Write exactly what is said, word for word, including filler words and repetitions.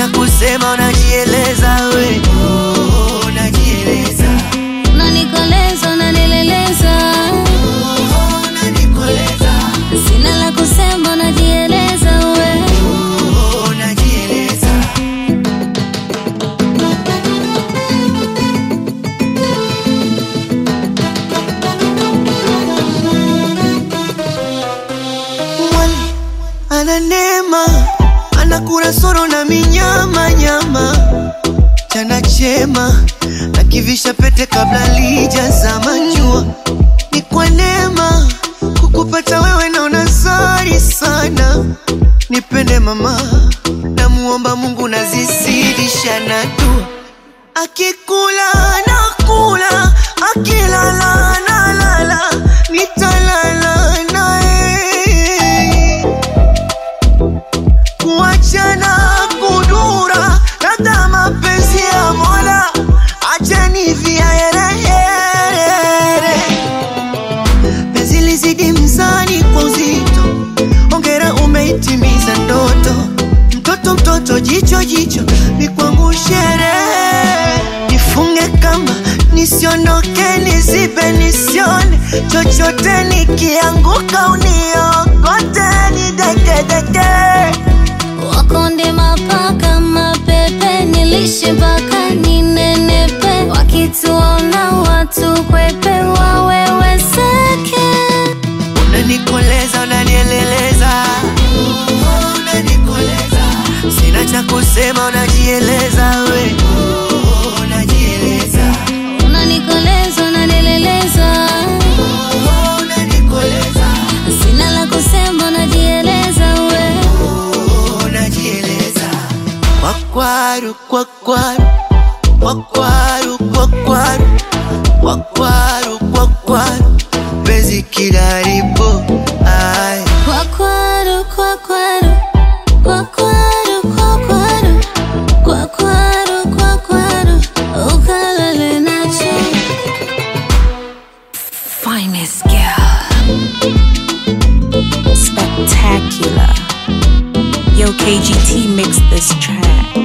cha kusema unajieleza we. Oh, unajieleza. Unanikoleza, unanileleza. Oh, unanikoleza. Sina la kusema unajieleza we. Oh, unajieleza. Mwali ana neema, anakula soro na minyama nyama. Chana chema na kivisha pete kabla lijazama jua. Ni kwa neema kukupata wewe na unazari sana. Nipende mama, na muomba Mungu nazizidisha na dua. Akikula na kula, akilala na lala, nitalala nae. Kuachana kudura, labda mapenzi ya Mola, acheni vya here here. Penzi lizidi mzani kwa uzito, hongera umeitimiza ndoto. Mtoto mtoto jicho jicho, ni kwangu sherehe. Nifunge kamba, nisiondoke, nizibe nisione. Chochote nikianguka uniokote, nideke deke. Wakonde mapaka mapepe, nilishe mpaka ninenepe. Wakituona watu kwepe, waweweseke. Unanikoleza, unanieleleza. Oh, unanikoleza. Sina cha kusema unajieleza we. Oh, unajieleza. Unanikoleza, unanileleza. Oh, unanikoleza. Sina la kusema unajieleza we. Oh, unajieleza. Kwakwaru, kwakwaru, kwakwaru, kwakwaru, kwakwaru, kwakwaru, penzi kidaribo. Ay. Kwakwaru, kwakwaru, kwakwaru, kwakwaru, kwakwaru, kwakwaru, ukalale nacho. Finest girl. Spectacular. Yo, K G T mixed this track.